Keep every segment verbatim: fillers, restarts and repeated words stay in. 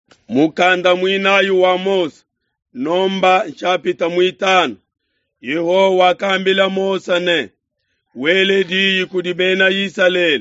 Mukanda mwinayu wa Mose, nomba nchapita mwitano. Yehowa akambila Mose ne, wele diyi kudi bena Israeli,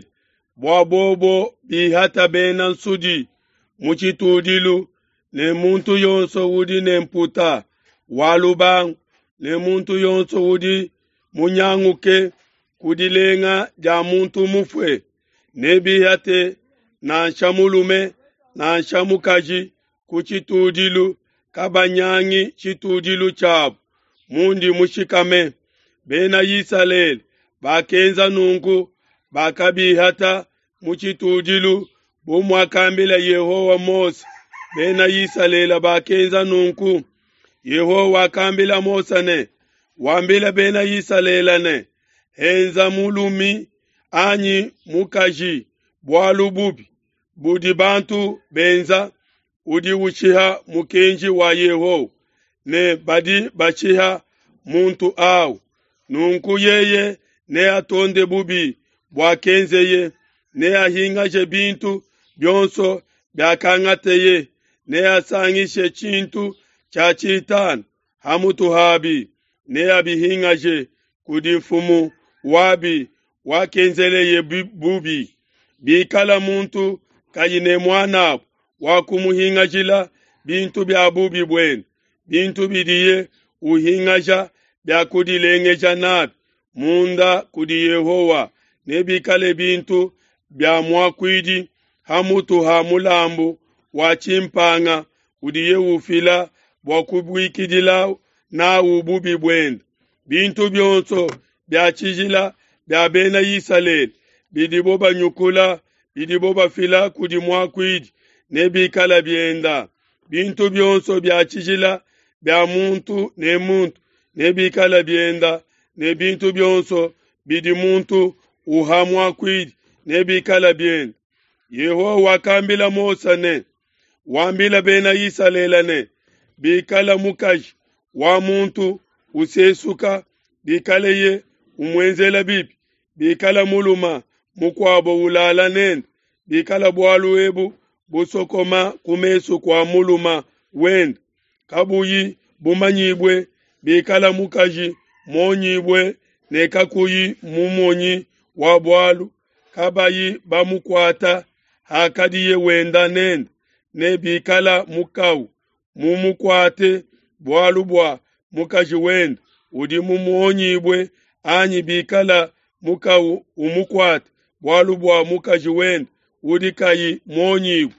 bwabobo bihata bena nsudi, muchitudilu, ne muntu yonso wudi ne mputa, walubangu, ne muntu yonso wudi munyanguke, kudilenga ja muntu mufwe, ne bihate, na nshamulume, na nshamukaji, kuchitudilu, kabanyangi chitudilu chabu, mundi mushikame, bena Israeli, bakenza nungu, bakabihata, muchitudilu, bumwakambila Yehowa Mose, bena Israeli bakenza nungu, Yehowa akambila Mose ne, wambila bena Israeli ne, henza mulumi, anyi mukaji, bwalu bubi, budi bantu benza, udi uchiha mukenji wa Yehowa, ne badi bachiha muntu au, nunku yeye, ne atonde bubi, bwakenzeye, ne ahingaje bintu, byonso, byakangateye, ne asangishe chintu, chachitana, hamutu habi, ne abihingaje, kudifumu, wabi, wakenzeleye bubi, bikala muntu, kayine mwana, wakumuhingajila, bintu bya bubi bwen, bintu bidiye, uhingaja, bya kudilengeja nabi, munda kudi Yehowa, nebikale bintu, bya mwakwidi, hamutu hamulambu, wachimpanga, udiye ufila, wakubwikidila, na ububi bwenda. Bintu byonso, bya chijila, bya bena Israeli, bidiboba nyukula, bidiboba fila kudi mwakwidi, nebikala byenda. Bintu byonso bya chijila, bya muntu ne muntu, nebikala byenda, ne bintu byonso bidi muntu uhamwa kwidi, nebikala byenda. Yehowa akambila Mose ne, wambila bena Israeli ne, bikala mukaji, wa muntu usesuka, bikala ye umwenzela bibi, bikala muluma, mukwabo ulala nenda, bikala bwalu ebu, busokoma kumesu kwa muluma wenda, kabuyi bumanyibwe, bikala mukaji monyibwe, ne kakuyi mumonyi wabwalu, kabayi bamukwata, hakadiye wenda nenda, ne bikala mukawu, mumukwate, bwalu bwa mukaji wenda, udi mumonyibwe, anyi bikala mukawu umukwate, bwalu bwa mukaji wenda, udi kayi monyibwe.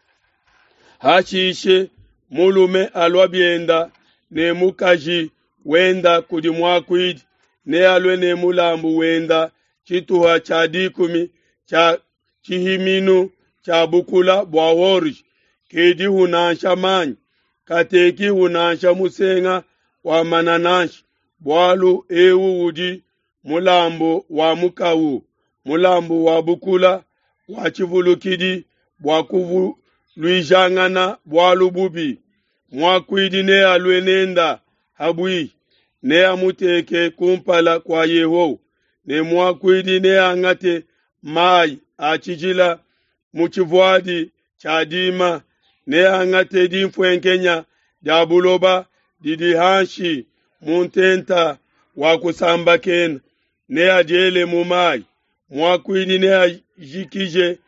Hachishe mulume alwa byenda, ne mukaji wenda kudi mwakwidi, ne alwe ne mulambu wenda, chituha cha dikumi, cha chihiminu, cha bukula bwa horji, kedi hunansha manyi, kateki hunansha musenga wa mananashi, bwalu ewu udi, mulambu wa mukawu, mulambu wa bukula, wa chivulukidi, bwa kuvu luijangana bwalu bubi, mwakwidi ne alwe nenda, habui, ne amuteke kumpala kwa Yehowa, ne mwakwidi ne angate mai achijila muchivwadi chadima, ne angate dimfwenkenya jabuloba didihanshi muntenta wakusamba kena, ne ajele mumai, mwakwidi ne ajikije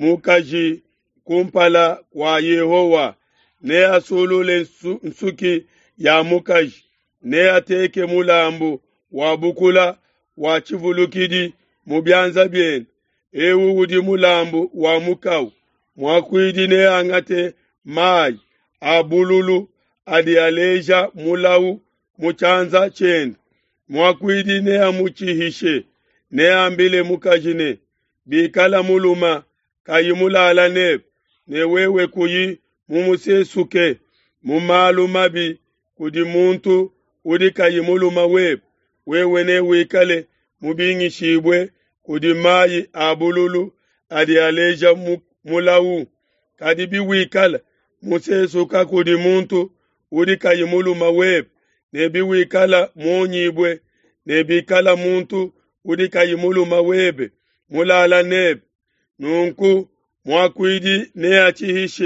mukaji kumpala kwa Yehowa, ne asulule nsuki ya mukaji, ne ateke mulambu wabukula wa chivulukidi mubyanza byena, ewu udi mulambu wa mukawu, mwakwidi ne angate mai abululu adi aleja mulawu muchanza chenda, mwakwidi ne amuchihishe, ne ambile mukajine, bikala muluma kayimulala nebe, ne wewe kuyi mumusesuke, mumalu mabi kudi muntu udi kayimuluma webe, wewe ne wikale mubingishibwe kudi mayi abululu adi aleja mulawu, kadi biwikala musesuka kudi muntu udi kayimuluma webe, ne biwikala monyibwe, ne bikala muntu udi kayimuluma webe, mulala nebe, nunku mwakwidi ne achihishe,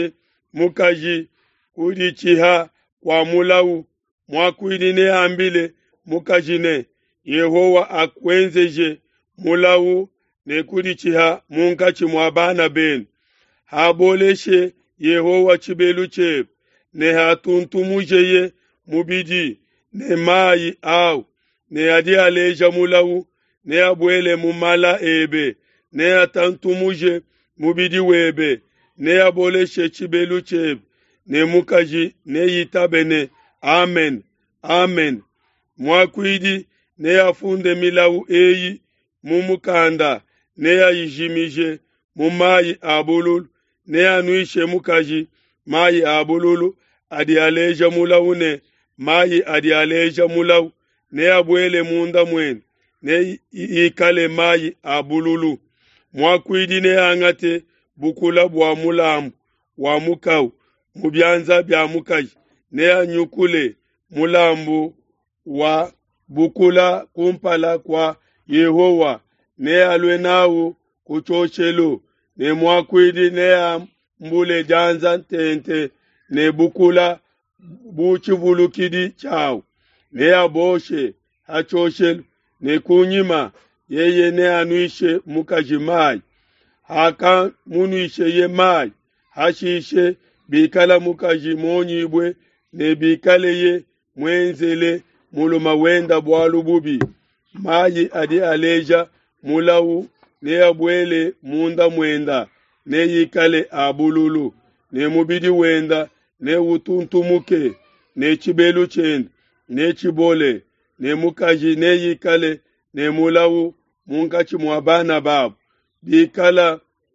mukaji kudi chiha kwa mulawu mwakwidi ne ambile mukaji ne Yehowa akwenzeje mulawu ne kudi chiha munkachi mwabana ben haboleshe Yehowa chibelu chep ne hatuntumujeye mubidi ne mayi au ne adi aleja mulawu ne abwele mumala ebe ne atantumuje mubidi webe ne aboleshe chibelu chep ne mukaji ne yitabene amen amen mwakwidi ne afunde milawu eyi mumukanda ne ayijimije mumayi abululu ne anuishe mukaji mayi abululu adi aleja mulawu ne mayi adi aleja mulawu ne abwele munda mwen ne ikale mayi abululu mwakwidi ne angate bukula bwa mulamu wa mukawu mubyanza bya mukaji ne anyukule mulambu wa bukula kumpala kwa Yehowa ne alwe nawu kuchochelo ne mwakwidi ne ambule janza tente ne bukula buchivulukidi chao ne aboshe hachochelo ne kunyima yeye ne anuishe mukaji mai haka munuishe ye mai hashishe bikala mukaji monyibwe ne bikale ye mwenzele muluma wenda bwalu bubi mayi adi aleja mulawu ne abwele munda mwenda ne yikale abululu ne mubidi wenda ne utuntumuke ne chibelu chenda ne chibole ne mukaji ne yikale ne mulawu munkachi mwabana babu bikala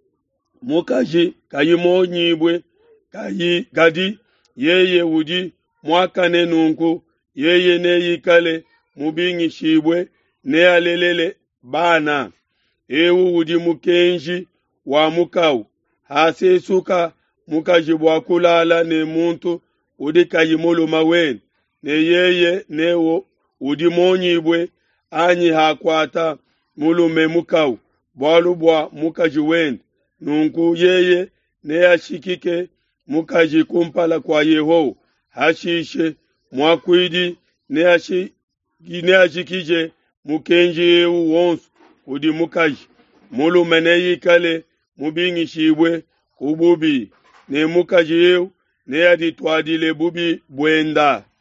mukaji kayimonyibwe kayi gadi yeye uji mwakane nunku yeye ne yikale mubingi shibwe ne alelele bana ewu uji mukenji wa mukawu hase suka mukaji bwakulala ne muntu udi kayimulu mawen ne yeye newo udi monyibwe anyi hakwata mulume mukawu bwalu bwa mukaji wen nunku yeye ne ashikike mukaji kumpala kwa Yehowa hashishe mwakwidi ne ashi ne ashikije mukenji ewu wonsu udi mukaji mulume ne yikale mubingi shibwe kububi ne mukaji ewu ne adi twadile bubi bwenda